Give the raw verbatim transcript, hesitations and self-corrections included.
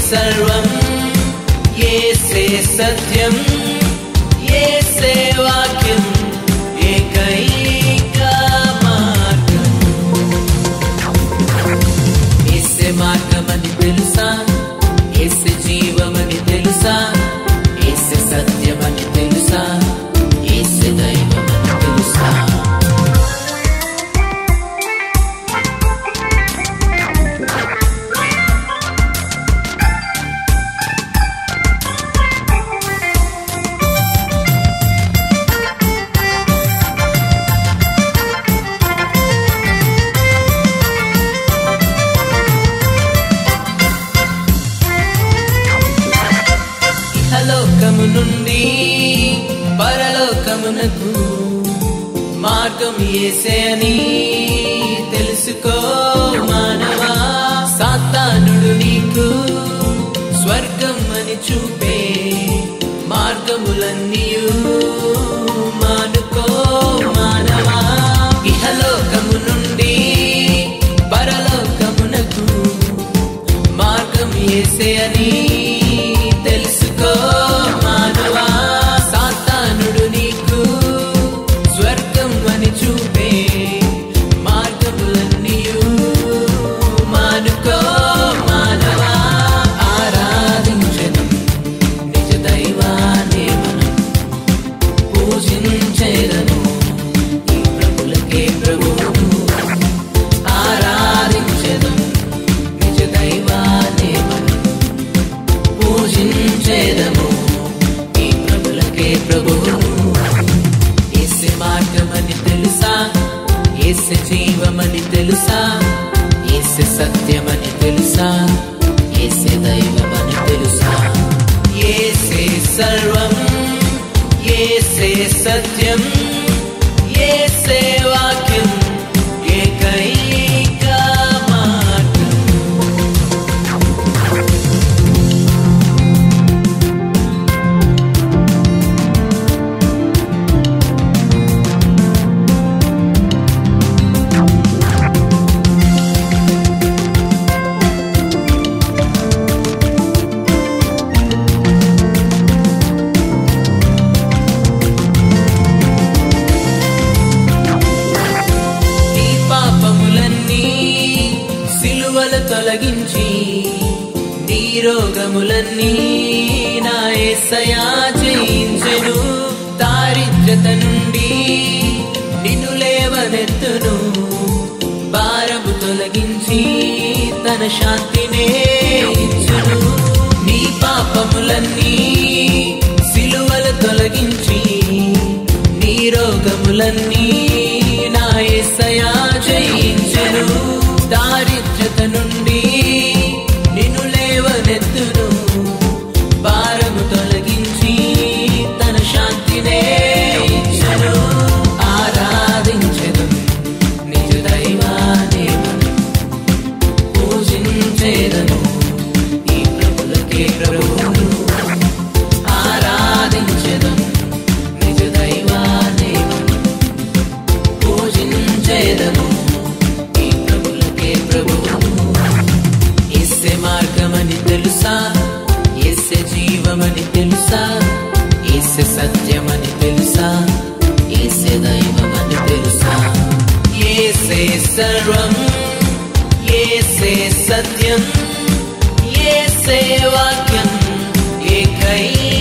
सर्वं येसे सत्यं येसे वाक्यं एकैका मार्गं येसे మార్గమని తెలుసా येसे జీవమని తెలుసా येसे సత్యమని తెలుసా येसे దైవమని తెలుసా లోకము నుండి పరలోకమునకు మార్గం యేసే అని తెలుసుకో మానవా సాతానుడు నీకు స్వర్గం అని చూపే మార్గములన్నీయు మానుకో మానవా ఇహలోకము నుండి పరలోకమునకు మార్గం యేసే అని తెలుసుకో మానవా సాతానుడు నీకు స్వర్గం అని చూపే మార్గములన్నీయు మానుకో మానవా ఆరాధించెదం నిజ దైవానే మనం పూజించెదము ఈ ప్రభులకే ప్రభువు ఆరాధించెదం నిజ దైవానే మనం పూజించెదము ఈ ప్రభులకే ప్రభువు యేసే మార్గమని తెలుసా యేసే జీవమని తెలుసా యేసే సత్యమని తెలుసా యేసే దైవమని తెలుసా యేసే సర్వం యేసే సత్యం యేసే వాక్యం ఏకైక మార్గం తొలగించి నీ రోగములన్నీ నా యేసయ్యా జయించెను దారిద్ర్యత నుండి నిన్ను లేవనెత్తును భారము తొలగించి తన శాంతినే ఇచ్చును నీ పాపములన్నీ సిలువల తొలగించి నీ రోగములన్నీ నా యేసయ్యా జయించెను దారిద్ర్యత నుండి నిన్ను లేవనెత్తును భారము తొలగించి తన శాంతినే ఇచ్చెను ఆరాధించెదం నిజ దైవానే మనం పూజించెదము ఈ ప్రభులకే ప్రభువు ఆరాధించెదం నిజ దైవానే మనం పూజించెదము యేసే మార్గమని తెలుసా యేసే జీవమని తెలుసా యేసే సత్యమని తెలుసా యేసే దైవమని తెలుసా యేసే సర్వం యేసే సత్యం యేసే వాక్యం ఏకైక